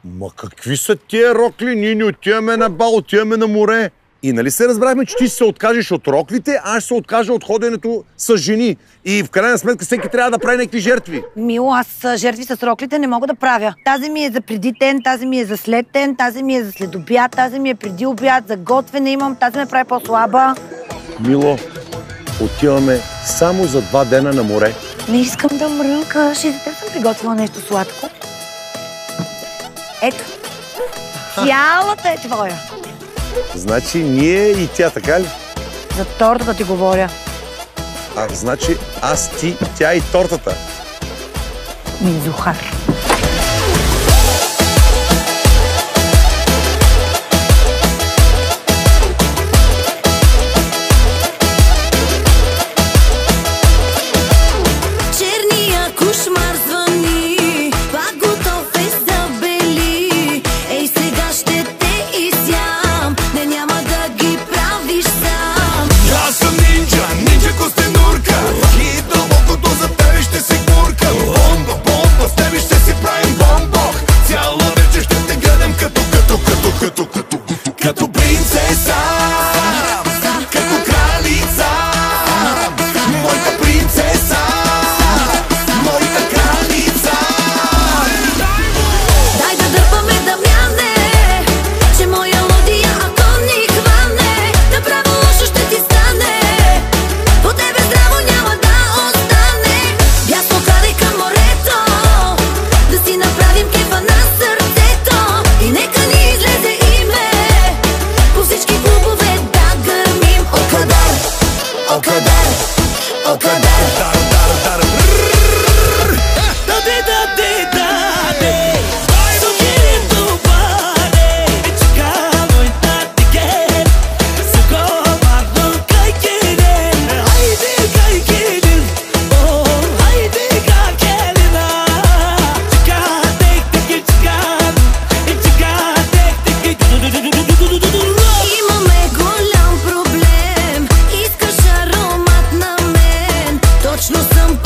Ма какви са тия рокли? Ние не отиваме на бал, отиваме на море. И нали се разбрахме, че ти се откажеш от роклите, аз ще се откажа от ходенето с жени. И в крайна сметка всеки трябва да прави някакви жертви. Мило, аз жертви с роклите не мога да правя. Тази ми е за преди тен, тази ми е за след тен, тази ми е за след обяд, тази ми е преди обяд, за готвене имам, тази ме прави по-слаба. Мило, отиваме само за 2 дена на море. Не искам да мрънкаш и за теб съм приготвила нещо сладко. Ето, цялата е твоя. Значи ние и тя, така ли? За тортата ти говоря. Значи аз, ти, тя и тортата. Минзухар. Черния кошмар звъни, пак готов е да бели. Ей, сега ще те изям, не няма да ги правиш сам. Аз съм нинджа, нинджа костенурка, и дълбокото за тебе ще се гурка. Бомба, бомба, с тебе ще си правим бомбок. Цяла вечер ще те гледам като принцеса, като кралица, моята принцеса, моята кралица. Дай да дърпаме Дамяне, че моя лодия, ако ни хване, направо лошо ще ти стане. По тебе здраво няма да остане. Бясно карай към морето, да си направим кефа на сърцето. И нека ни излезе име, по всички клубове да гърмим. Окадар, окадар, окадар. Имаме голям проблем, искаш аромат на мен. Точно съм